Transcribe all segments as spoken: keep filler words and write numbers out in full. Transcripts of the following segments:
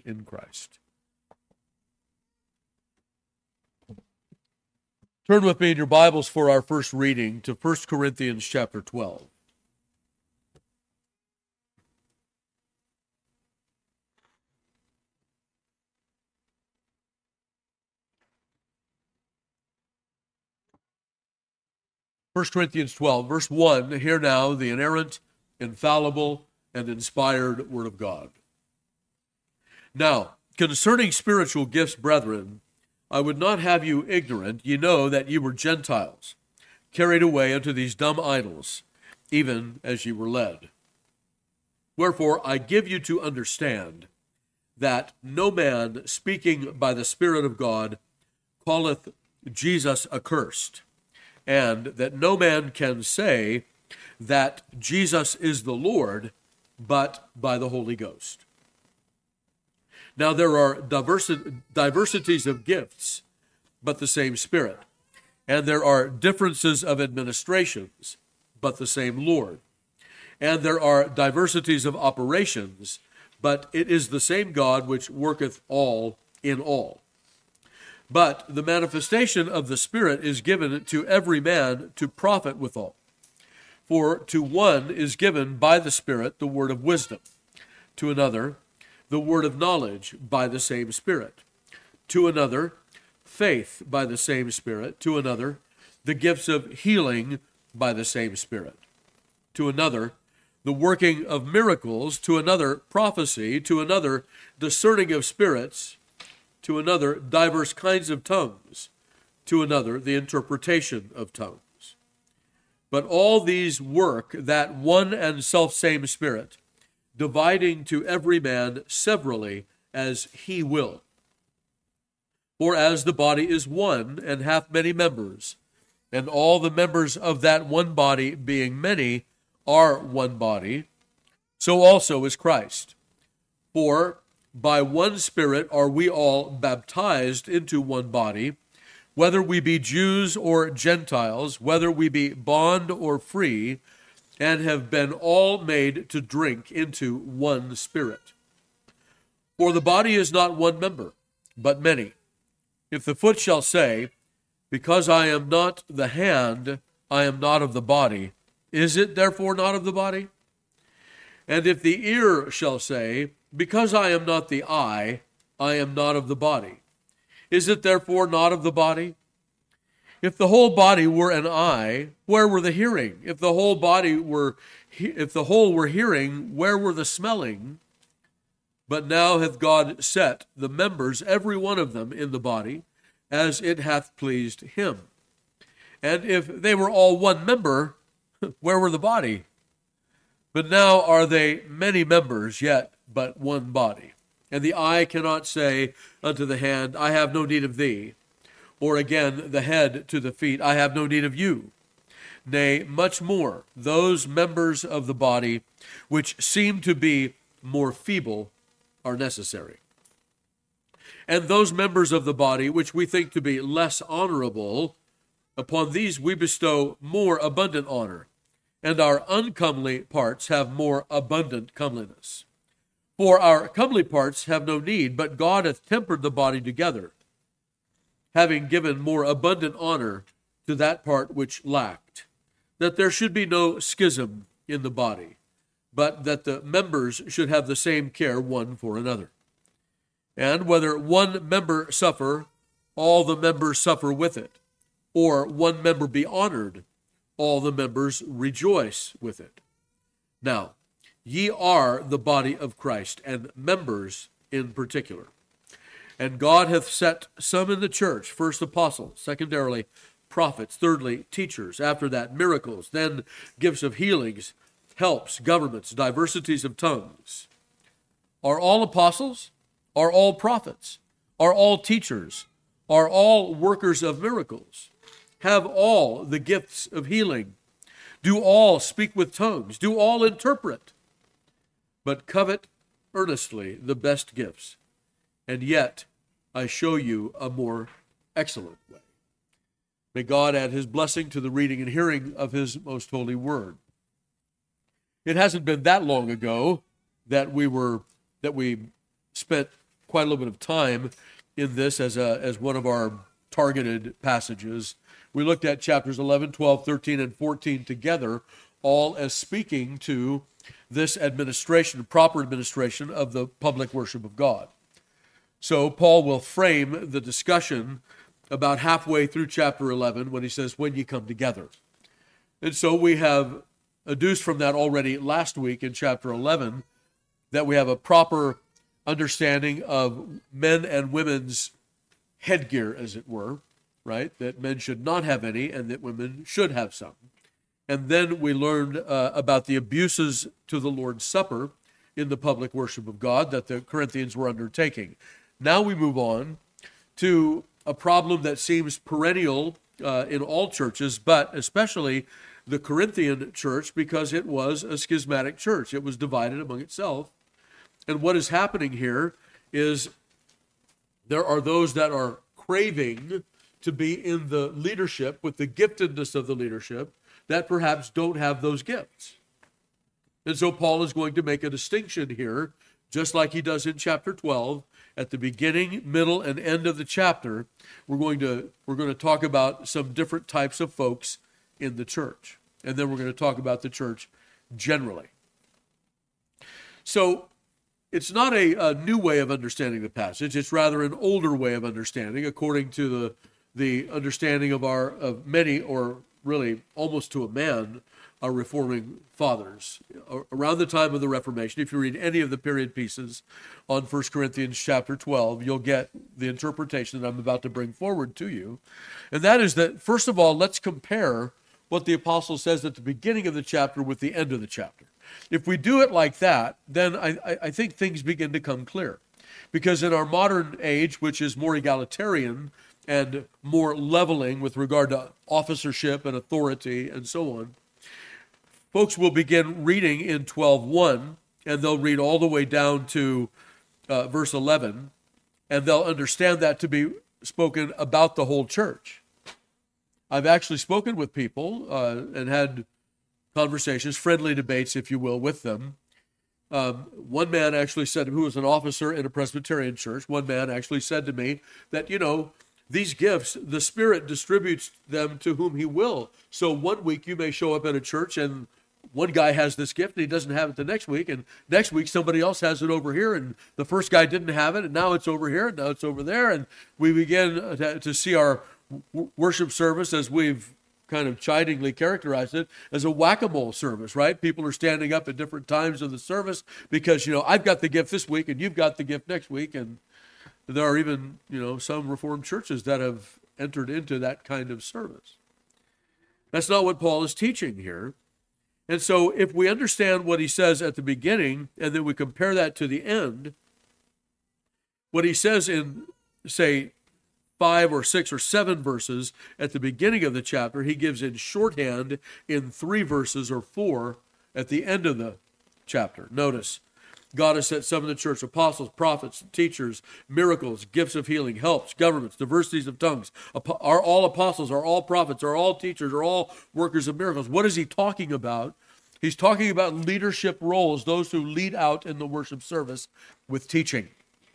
in Christ. Turn with me in your Bibles for our first reading to First Corinthians chapter twelve. First Corinthians twelve, verse one, hear now the inerrant, infallible, and inspired word of God. Now, concerning spiritual gifts, brethren, I would not have you ignorant. Ye know that ye were Gentiles, carried away unto these dumb idols, even as ye were led. Wherefore I give you to understand that no man speaking by the Spirit of God calleth Jesus accursed, and that no man can say that Jesus is the Lord, but by the Holy Ghost. Now there are diversi- diversities of gifts, but the same Spirit. And there are differences of administrations, but the same Lord. And there are diversities of operations, but it is the same God which worketh all in all. But the manifestation of the Spirit is given to every man to profit withal. For to one is given by the Spirit the word of wisdom, to another the word of knowledge by the same Spirit, to another faith by the same Spirit, to another the gifts of healing by the same Spirit, to another the working of miracles, to another prophecy, to another discerning of spirits, to another diverse kinds of tongues, to another the interpretation of tongues. But all these work that one and selfsame Spirit, dividing to every man severally as he will. For as the body is one, and hath many members, and all the members of that one body, being many, are one body, so also is Christ. For by one Spirit are we all baptized into one body, whether we be Jews or Gentiles, whether we be bond or free, and have been all made to drink into one Spirit. For the body is not one member, but many. If the foot shall say, because I am not the hand, I am not of the body, is it therefore not of the body? And if the ear shall say, because I am not the eye, I am not of the body, is it therefore not of the body? If the whole body were an eye, where were the hearing? If the whole body were, if the whole were hearing, where were the smelling? But now hath God set the members, every one of them, in the body, as it hath pleased him. And if they were all one member, where were the body? But now are they many members, yet but one body. And the eye cannot say unto the hand, I have no need of thee. Or again, the head to the feet, I have no need of you. Nay, much more, those members of the body which seem to be more feeble are necessary. And those members of the body which we think to be less honorable, upon these we bestow more abundant honor, and our uncomely parts have more abundant comeliness. For our comely parts have no need, but God hath tempered the body together, having given more abundant honor to that part which lacked, that there should be no schism in the body, but that the members should have the same care one for another. And whether one member suffer, all the members suffer with it, or one member be honored, all the members rejoice with it. Now, ye are the body of Christ, and members in particular. And God hath set some in the church, first apostles, secondarily prophets, thirdly teachers, after that miracles, then gifts of healings, helps, governments, diversities of tongues. Are all apostles? Are all prophets? Are all teachers? Are all workers of miracles? Have all the gifts of healing? Do all speak with tongues? Do all interpret? But covet earnestly the best gifts, and yet I show you a more excellent way. May God add his blessing to the reading and hearing of his most holy word. It hasn't been that long ago that we were that we spent quite a little bit of time in this as a as one of our targeted passages. We looked at chapters eleven, twelve, thirteen, and fourteen together, all as speaking to this administration, proper administration of the public worship of God. So Paul will frame the discussion about halfway through chapter eleven when he says, when ye come together. And so we have adduced from that already last week in chapter eleven that we have a proper understanding of men and women's headgear, as it were, right? That men should not have any and that women should have some. And then we learned uh, about the abuses to the Lord's Supper in the public worship of God that the Corinthians were undertaking. Now we move on to a problem that seems perennial uh, in all churches, but especially the Corinthian church, because it was a schismatic church. It was divided among itself. And what is happening here is there are those that are craving to be in the leadership with the giftedness of the leadership that perhaps don't have those gifts. And so Paul is going to make a distinction here, just like he does in chapter twelve. At the beginning, middle, and end of the chapter, we're going to we're going to talk about some different types of folks in the church. And then we're going to talk about the church generally. So it's not a, a new way of understanding the passage. It's rather an older way of understanding, according to the the understanding of our of many, or really almost to a man, our Reforming fathers. Around the time of the Reformation, if you read any of the period pieces on First Corinthians chapter twelve, you'll get the interpretation that I'm about to bring forward to you. And that is that, first of all, let's compare what the apostle says at the beginning of the chapter with the end of the chapter. If we do it like that, then I, I think things begin to come clear. Because in our modern age, which is more egalitarian and more leveling with regard to officership and authority and so on, folks will begin reading in twelve one, and they'll read all the way down to uh, verse eleven, and they'll understand that to be spoken about the whole church. I've actually spoken with people uh, and had conversations, friendly debates, if you will, with them. Um, one man actually said, who was an officer in a Presbyterian church, one man actually said to me that, you know, these gifts, the Spirit distributes them to whom he will. So one week you may show up at a church and one guy has this gift and he doesn't have it the next week, and next week somebody else has it over here, and the first guy didn't have it, and now it's over here, and now it's over there, and we begin to, to see our w- worship service, as we've kind of chidingly characterized it, as a whack-a-mole service, right? People are standing up at different times of the service because, you know, I've got the gift this week and you've got the gift next week, and there are even, you know, some Reformed churches that have entered into that kind of service. That's not what Paul is teaching here. And so if we understand what he says at the beginning and then we compare that to the end, what he says in, say, five or six or seven verses at the beginning of the chapter, he gives in shorthand in three verses or four at the end of the chapter. Notice, God has set some in the church: apostles, prophets, teachers, miracles, gifts of healing, helps, governments, diversities of tongues. Are all apostles, are all prophets, are all teachers, are all workers of miracles? What is he talking about? He's talking about leadership roles, those who lead out in the worship service with teaching.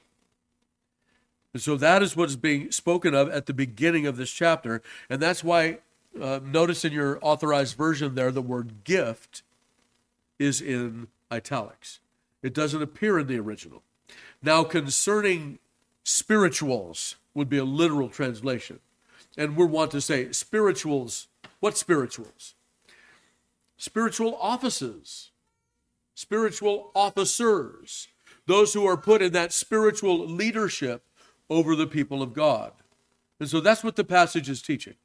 And so that is what is being spoken of at the beginning of this chapter. And that's why, uh, notice in your authorized version there, the word gift is in italics. It doesn't appear in the original. Now, concerning spirituals would be a literal translation. And we want to say spirituals. What spirituals? Spiritual offices. Spiritual officers. Those who are put in that spiritual leadership over the people of God. And so that's what the passage is teaching.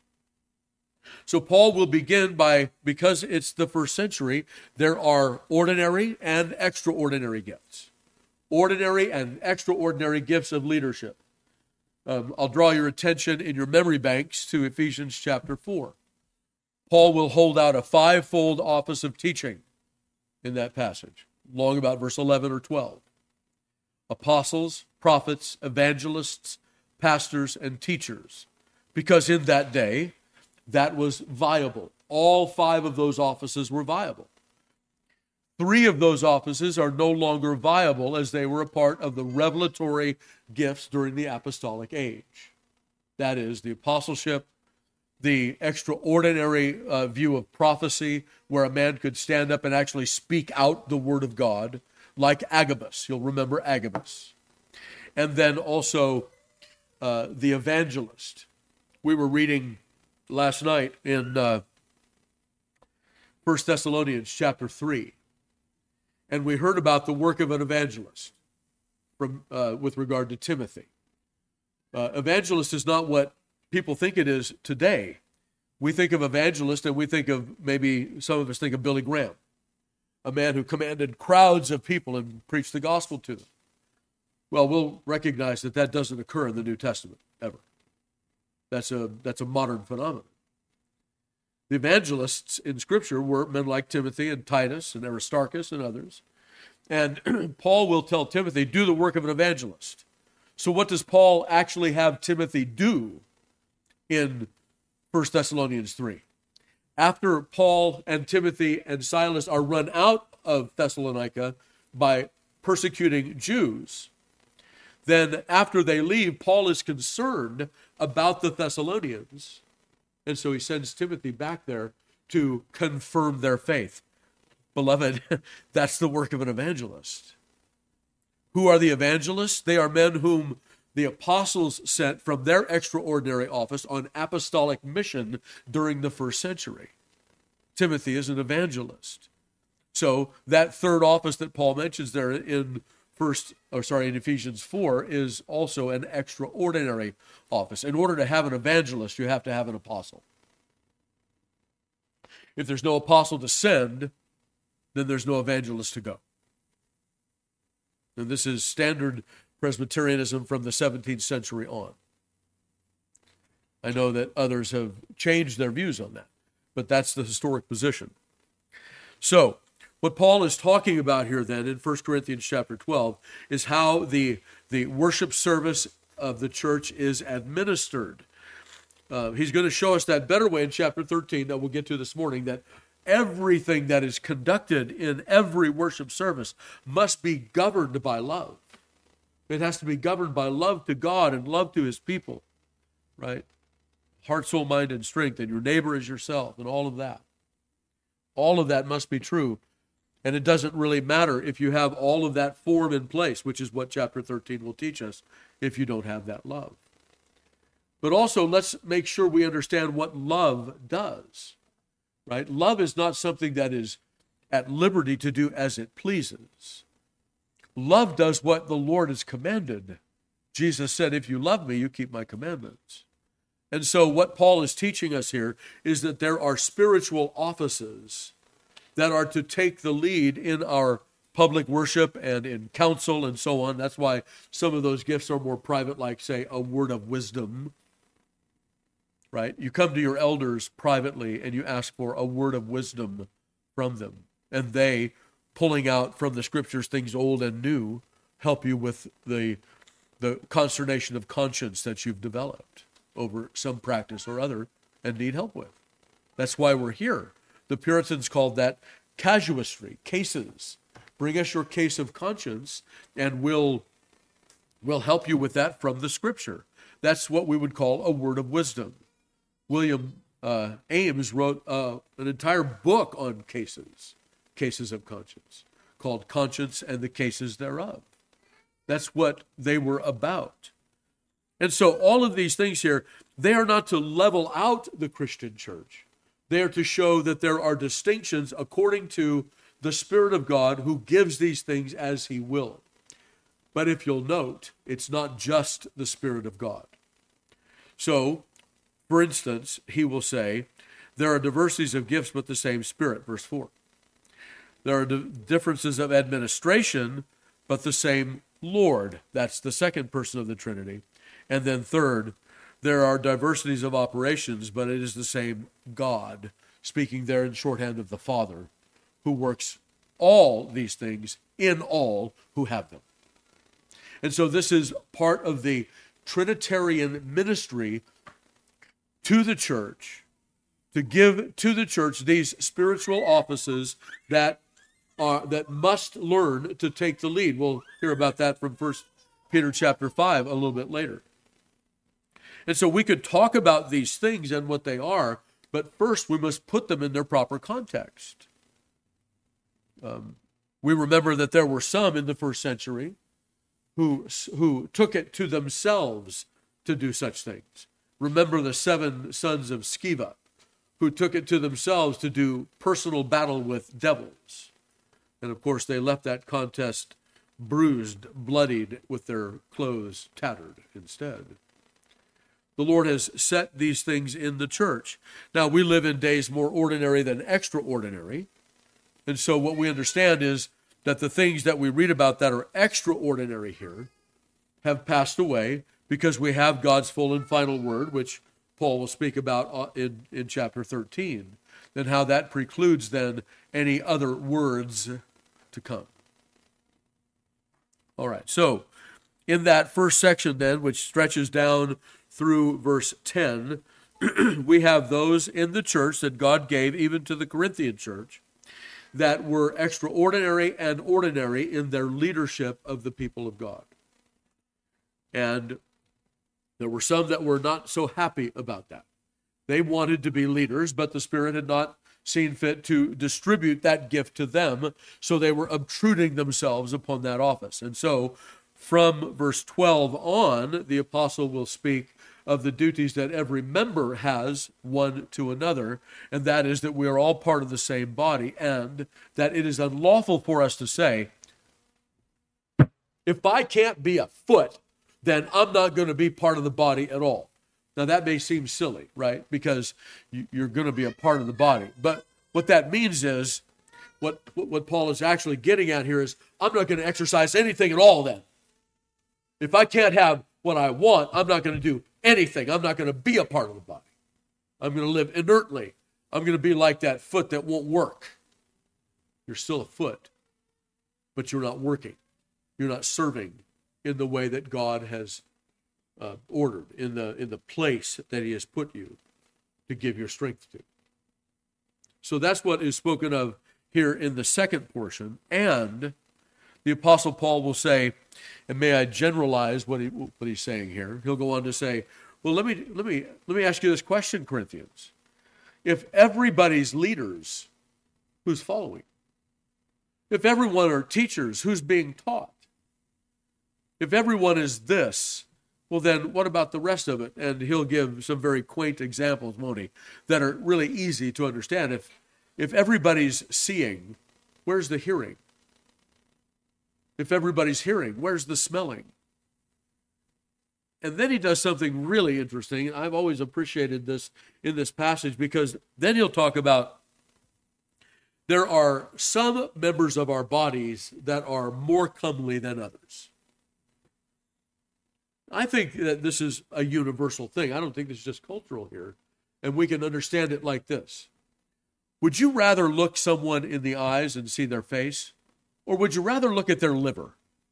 So Paul will begin by, because it's the first century, there are ordinary and extraordinary gifts. Ordinary and extraordinary gifts of leadership. Um, I'll draw your attention in your memory banks to Ephesians chapter four. Paul will hold out a fivefold office of teaching in that passage, long about verse eleven or twelve. Apostles, prophets, evangelists, pastors, and teachers. Because in that day, that was viable. All five of those offices were viable. Three of those offices are no longer viable as they were a part of the revelatory gifts during the apostolic age. That is, the apostleship, the extraordinary uh, view of prophecy, where a man could stand up and actually speak out the word of God, like Agabus. You'll remember Agabus. And then also uh, the evangelist. We were reading last night in uh, First Thessalonians chapter three, and we heard about the work of an evangelist from uh, with regard to Timothy. Uh, evangelist is not what people think it is today. We think of evangelist and we think of, maybe some of us think of Billy Graham, a man who commanded crowds of people and preached the gospel to them. Well, we'll recognize that that doesn't occur in the New Testament, ever. That's a, that's a modern phenomenon. The evangelists in Scripture were men like Timothy and Titus and Aristarchus and others. And Paul will tell Timothy, do the work of an evangelist. So what does Paul actually have Timothy do in First Thessalonians three? After Paul and Timothy and Silas are run out of Thessalonica by persecuting Jews, then after they leave, Paul is concerned about the Thessalonians. And so he sends Timothy back there to confirm their faith. Beloved, that's the work of an evangelist. Who are the evangelists? They are men whom the apostles sent from their extraordinary office on apostolic mission during the first century. Timothy is an evangelist. So that third office that Paul mentions there in first, or sorry, in Ephesians four is also an extraordinary office. In order to have an evangelist, you have to have an apostle. If there's no apostle to send, then there's no evangelist to go. And this is standard Presbyterianism from the seventeenth century on. I know that others have changed their views on that, but that's the historic position. So, what Paul is talking about here then in First Corinthians chapter twelve is how the, the worship service of the church is administered. Uh, he's going to show us that better way in chapter thirteen that we'll get to this morning, that everything that is conducted in every worship service must be governed by love. It has to be governed by love to God and love to his people, right? Heart, soul, mind, and strength, and your neighbor as yourself, and all of that. All of that must be true. And it doesn't really matter if you have all of that form in place, which is what chapter thirteen will teach us, if you don't have that love. But also, let's make sure we understand what love does, right? Love is not something that is at liberty to do as it pleases. Love does what the Lord has commanded. Jesus said, if you love me, you keep my commandments. And so what Paul is teaching us here is that there are spiritual offices that are to take the lead in our public worship and in counsel and so on. That's why some of those gifts are more private, like, say, a word of wisdom, right? You come to your elders privately and you ask for a word of wisdom from them. And they, pulling out from the scriptures things old and new, help you with the, the consternation of conscience that you've developed over some practice or other and need help with. That's why we're here. The Puritans called that casuistry, cases. Bring us your case of conscience, and we'll, we'll help you with that from the Scripture. That's what we would call a word of wisdom. William uh, Ames wrote uh, an entire book on cases, cases of conscience, called Conscience and the Cases Thereof. That's what they were about. And so all of these things here, they are not to level out the Christian church. They are to show that there are distinctions according to the Spirit of God, who gives these things as he will. But if you'll note, it's not just the Spirit of God. So, for instance, he will say, there are diversities of gifts, but the same Spirit, verse four. There are differences of administration, but the same Lord. That's the second person of the Trinity. And then third, there are diversities of operations, but it is the same God, speaking there in shorthand of the Father, who works all these things in all who have them. And so this is part of the Trinitarian ministry to the church, to give to the church these spiritual offices that are, that must learn to take the lead. We'll hear about that from First Peter chapter five a little bit later. And so we could talk about these things and what they are, but first we must put them in their proper context. Um, we remember that there were some in the first century who, who took it to themselves to do such things. Remember the seven sons of Sceva, who took it to themselves to do personal battle with devils. And of course, they left that contest bruised, bloodied, with their clothes tattered instead. The Lord has set these things in the church. Now, we live in days more ordinary than extraordinary. And so what we understand is that the things that we read about that are extraordinary here have passed away because we have God's full and final word, which Paul will speak about in, in chapter thirteen, and how that precludes then any other words to come. All right, so in that first section then, which stretches down through verse ten, we have those in the church that God gave even to the Corinthian church that were extraordinary and ordinary in their leadership of the people of God. And there were some that were not so happy about that. They wanted to be leaders, but the Spirit had not seen fit to distribute that gift to them, so they were obtruding themselves upon that office. And so from verse twelve on, the apostle will speak of the duties that every member has one to another, and that is that we are all part of the same body, and that it is unlawful for us to say, if I can't be a foot, then I'm not going to be part of the body at all. Now that may seem silly, right? Because you're going to be a part of the body. But what that means is, what, what Paul is actually getting at here is, I'm not going to exercise anything at all then. If I can't have what I want, I'm not going to do anything. I'm not going to be a part of the body. I'm going to live inertly. I'm going to be like that foot that won't work. You're still a foot, but you're not working. You're not serving in the way that God has uh, ordered, in the in the place that he has put you to give your strength to. So that's what is spoken of here in the second portion. And the Apostle Paul will say, and may I generalize what he what he's saying here. He'll go on to say, well, let me let me let me ask you this question, Corinthians. If everybody's leaders, who's following? If everyone are teachers, who's being taught? If everyone is this, well then what about the rest of it? And he'll give some very quaint examples, won't he, that are really easy to understand. If if everybody's seeing, where's the hearing? If everybody's hearing, where's the smelling? And then he does something really interesting. I've always appreciated this in this passage, because then he'll talk about there are some members of our bodies that are more comely than others. I think that this is a universal thing. I don't think this is just cultural here. And we can understand it like this. Would you rather look someone in the eyes and see their face? Or would you rather look at their liver?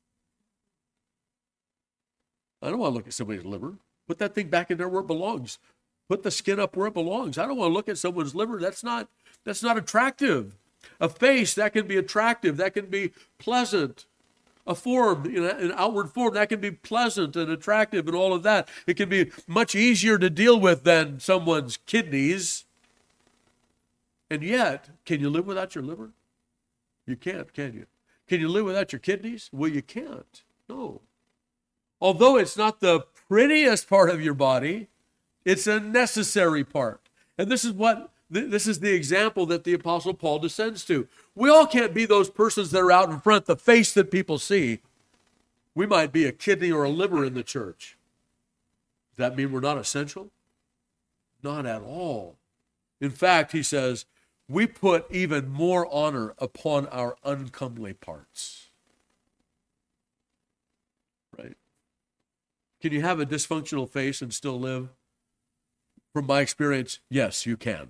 I don't want to look at somebody's liver. Put that thing back in there where it belongs. Put the skin up where it belongs. I don't want to look at someone's liver. That's not, that's not attractive. A face, that can be attractive. That can be pleasant. A form, you know, an outward form, that can be pleasant and attractive and all of that. It can be much easier to deal with than someone's kidneys. And yet, can you live without your liver? You can't, can you? Can you live without your kidneys? Well, you can't. No. Although it's not the prettiest part of your body, it's a necessary part. And this is what this is the example that the Apostle Paul descends to. We all can't be those persons that are out in front, the face that people see. We might be a kidney or a liver in the church. Does that mean we're not essential? Not at all. In fact, he says, we put even more honor upon our uncomely parts. Right? Can you have a dysfunctional face and still live? From my experience, yes, you can.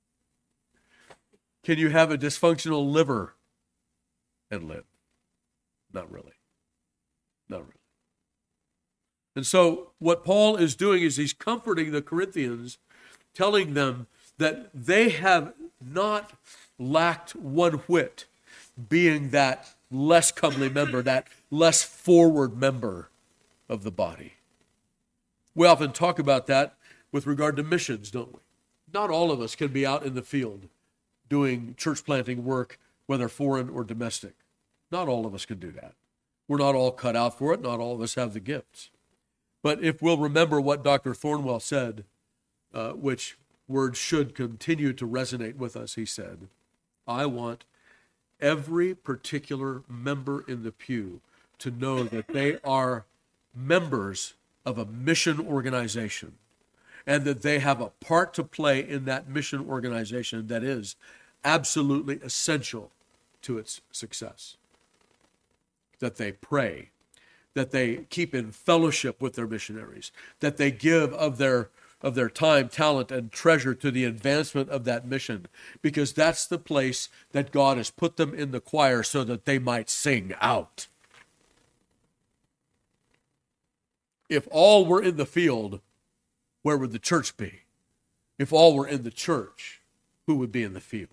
Can you have a dysfunctional liver and live? Not really. Not really. And so what Paul is doing is he's comforting the Corinthians, telling them that they have not lacked one whit being that less comely member, that less forward member of the body. We often talk about that with regard to missions, don't we? Not all of us can be out in the field doing church planting work, whether foreign or domestic. Not all of us can do that. We're not all cut out for it. Not all of us have the gifts. But if we'll remember what Doctor Thornwell said, uh, which words should continue to resonate with us, he said, I want every particular member in the pew to know that they are members of a mission organization and that they have a part to play in that mission organization that is absolutely essential to its success. That they pray, that they keep in fellowship with their missionaries, that they give of their of their time, talent, and treasure to the advancement of that mission, because that's the place that God has put them in the choir so that they might sing out. If all were in the field, where would the church be? If all were in the church, who would be in the field?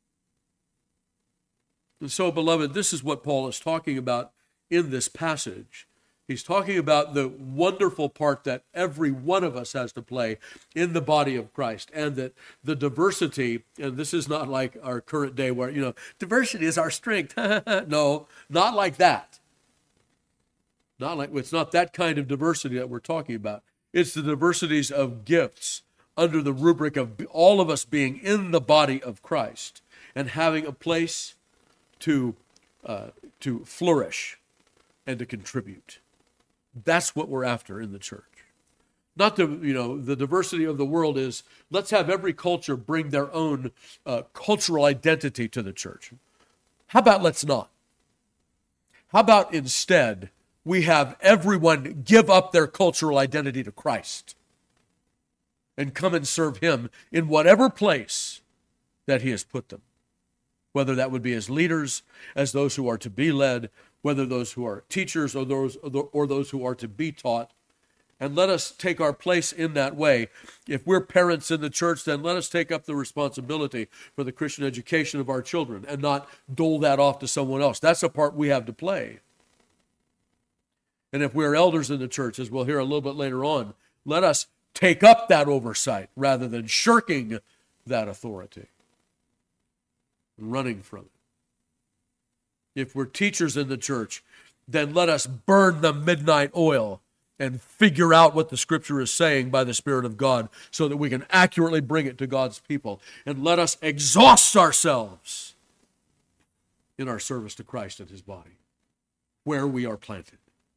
And so, beloved, this is what Paul is talking about in this passage. He's talking about the wonderful part that every one of us has to play in the body of Christ, and that the diversity, and this is not like our current day where, you know, diversity is our strength. No, not like that. Not like, it's not that kind of diversity that we're talking about. It's the diversities of gifts under the rubric of all of us being in the body of Christ and having a place to uh, to flourish and to contribute. That's what we're after in the church. Not the, you know, the diversity of the world is, let's have every culture bring their own uh, cultural identity to the church. How about let's not? How about instead we have everyone give up their cultural identity to Christ and come and serve him in whatever place that he has put them, whether that would be as leaders, as those who are to be led, whether those who are teachers or those or those who are to be taught. And let us take our place in that way. If we're parents in the church, then let us take up the responsibility for the Christian education of our children and not dole that off to someone else. That's a part we have to play. And if we're elders in the church, as we'll hear a little bit later on, let us take up that oversight rather than shirking that authority and running from it. If we're teachers in the church, then let us burn the midnight oil and figure out what the Scripture is saying by the Spirit of God so that we can accurately bring it to God's people. And let us exhaust ourselves in our service to Christ and his body, where we are planted.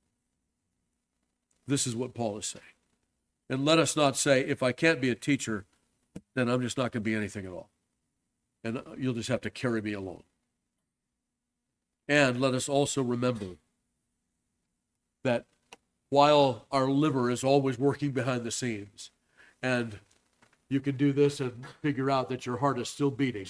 This is what Paul is saying. And let us not say, if I can't be a teacher, then I'm just not going to be anything at all. And you'll just have to carry me along. And let us also remember that while our liver is always working behind the scenes, and you can do this and figure out that your heart is still beating,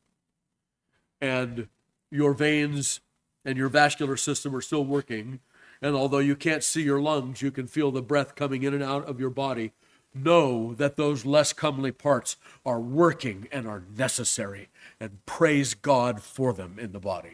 and your veins and your vascular system are still working, and although you can't see your lungs, you can feel the breath coming in and out of your body, know that those less comely parts are working and are necessary, and praise God for them in the body.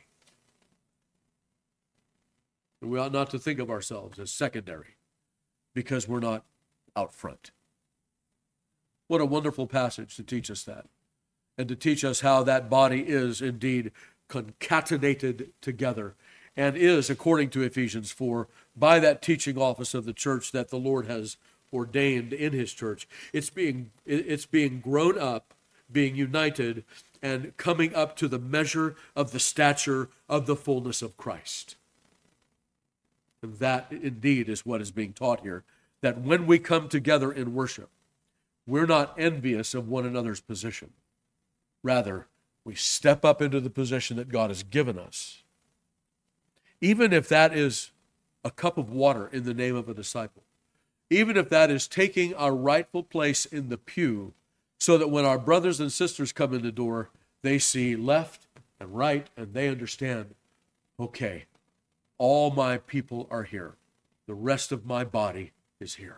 And we ought not to think of ourselves as secondary because we're not out front. What a wonderful passage to teach us that, and to teach us how that body is indeed concatenated together and is, according to Ephesians four, by that teaching office of the church that the Lord has ordained in his church. It's being, it's being grown up, being united, and coming up to the measure of the stature of the fullness of Christ. And that indeed is what is being taught here, that when we come together in worship, we're not envious of one another's position. Rather, we step up into the position that God has given us. Even if that is a cup of water in the name of a disciple. Even if that is taking our rightful place in the pew, so that when our brothers and sisters come in the door, they see left and right, and they understand, okay, all my people are here. The rest of my body is here.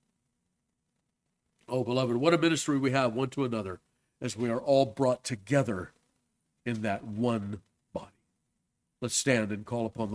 Oh, beloved, what a ministry we have one to another as we are all brought together in that one body. Let's stand and call upon the